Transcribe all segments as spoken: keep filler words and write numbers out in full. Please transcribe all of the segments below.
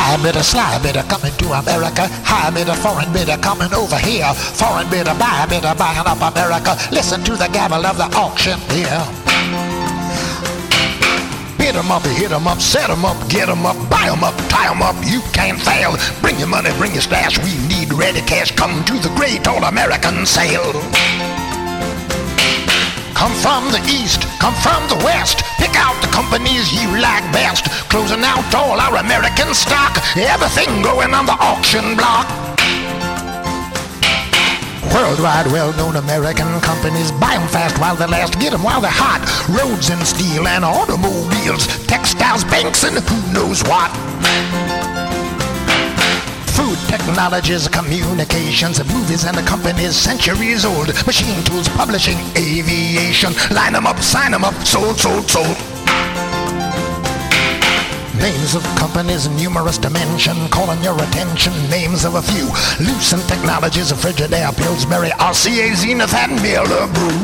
High bidder, sly bidder coming to America. High bidder, foreign bidder coming over here. Foreign bidder, buy bidder buying up America. Listen to the gabble of the auction here. Bid 'em up, hit 'em up, set 'em up, get 'em up, buy 'em up, tie 'em up, you can't fail. Bring your money, bring your stash, we need ready cash. Come to the great old American sale. Come from the east, come from the west. Pick out the companies you like best. Closing out all our American stock. Everything going on the auction block. Worldwide, well-known American companies. Buy 'em fast while they last. Get 'em while they're hot. Roads and steel and automobiles. Textiles, banks, and who knows what. Food technologies, communications, movies and the companies centuries old. Machine tools, publishing, aviation. Line 'em up, sign 'em up, sold, sold, sold. Names of companies, numerous dimension, calling your attention, names of a few. Lucent Technologies, Frigidaire, Pillsbury, R C A, Zenith, and Miller Brew.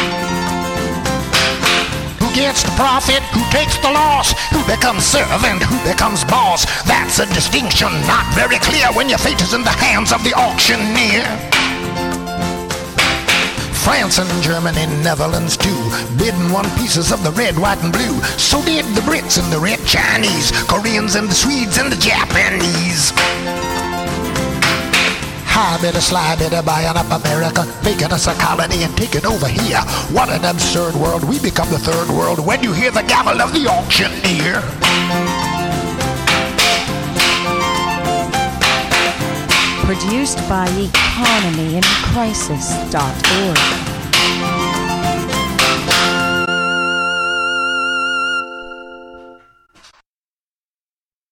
Who gets the profit? Who takes the loss? Who becomes servant? Who becomes boss? That's a distinction not very clear when your fate is in the hands of the auctioneer. France and Germany, Netherlands too, bidding won pieces of the red, white, and blue. So did the Brits and the red Chinese, Koreans and the Swedes and the Japanese. High bidder, sly bidder, buying up America, making us a colony and taking over here. What an absurd world, we become the third world when you hear the gavel of the auctioneer. Produced by economy in crisis dot org.